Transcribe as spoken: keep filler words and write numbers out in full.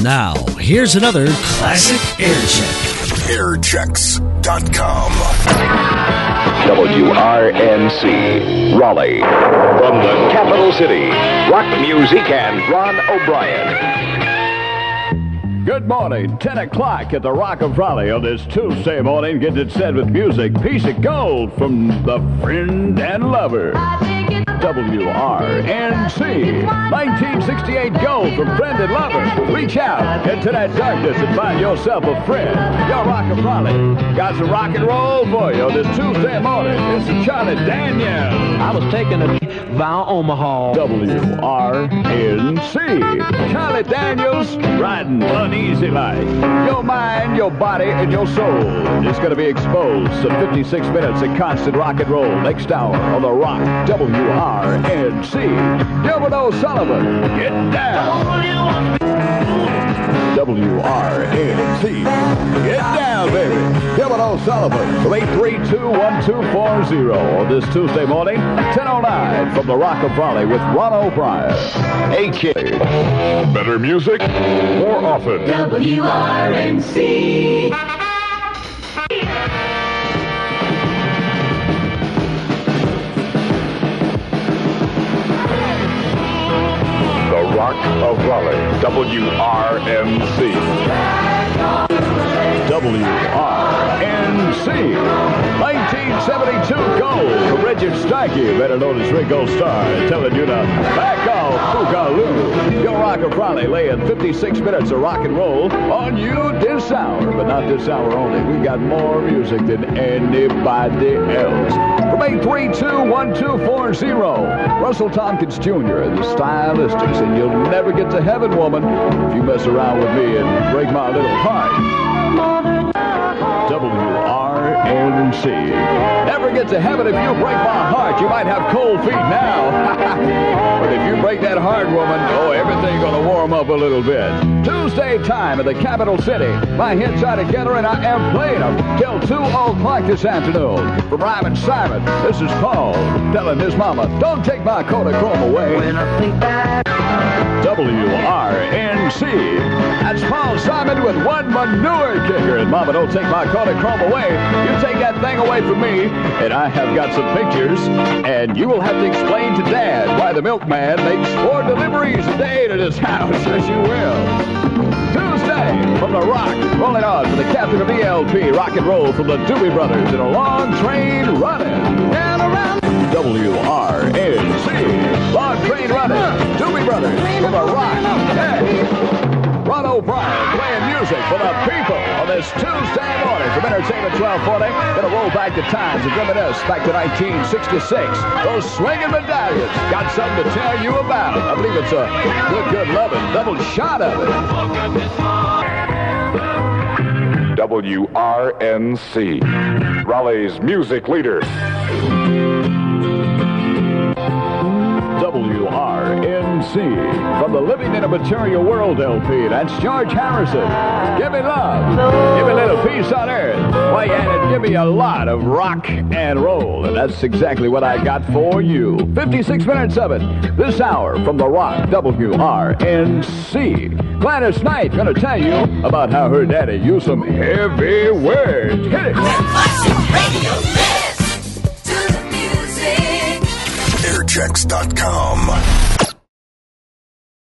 Now, here's another classic air check. air checks dot com. W R N C, Raleigh. From the capital city, rock music and Ron O'Brien. Good morning, ten o'clock at the Rock of Raleigh on this Tuesday morning. Getting it set with music. Piece of gold from the friend and lover. W R N C. nineteen sixty-eight gold from friend and lover. Reach out into that darkness and find yourself a friend. Your Rock of Raleigh got some rock and roll for you on this Tuesday morning. This is Charlie Daniels. I was taking a via Omaha. W R N C. Charlie Daniels riding uneasy like. Your mind, your body, and your soul is going to be exposed to fifty-six minutes of constant rock and roll. Next hour on the Rock. W R N C. Gilbert O'Sullivan. Get down. W R N C. Get down, baby. Gilbert O'Sullivan from eight three two, one two four zero on this Tuesday morning, ten oh nine from the Rock of Raleigh with Ron O'Brien. A K. Better music, more often. W R N C. The Rock of Raleigh, W R N C. W R N C. nineteen seventy-two gold from Richard Starkey, better known as Ringo Starr, telling you to back off Boogaloo. Your Rock of Raleigh laying fifty-six minutes of rock and roll on you this hour, but not this hour only. We got more music than anybody else. From eight three two, one two four zero, Russell Tompkins Junior and the Stylistics, and you'll never get to heaven, woman, if you mess around with me and break my little heart. W R N C. Never get to heaven if you break my heart. You might have cold feet now. But if you break that heart, woman, oh, everything's going to warm up a little bit. Tuesday time in the capital city. My hits are together and I am playing them till two o'clock this afternoon. From Ryman Simon, this is Paul telling his mama, don't take my Kodachrome away. When I think back. W R N C. That's Paul Simon with one manure kicker. And mama, don't take my Kodachrome away. You take that thing away from me, and I have got some pictures, and you will have to explain to Dad why the milkman makes four deliveries a day to this house. Yes, you will. Tuesday from the Rock, rolling on for the captain of E L P, rock and roll from the Doobie Brothers in a long train running. And around W R N C, long train running, Doobie Brothers from the Rock. Hey. Ron O'Brien playing music for the people on this Tuesday morning from Entertainment twelve forty. Gonna roll back the times and reminisce back to nineteen sixty-six. Those swinging medallions got something to tell you about. I believe it's a good, good loving double shot of it. W R N C, Raleigh's music leader. W R N C from the Living in a Material World L P. That's George Harrison. Give me love. Give me a little peace on earth. Why, and give me a lot of rock and roll. And that's exactly what I got for you. fifty-six minutes of it this hour from the Rock. W R N C. Gladys Knight going to tell you about how her daddy used some heavy words. Hit it. Classic radio. Listen to the music. air checks dot com.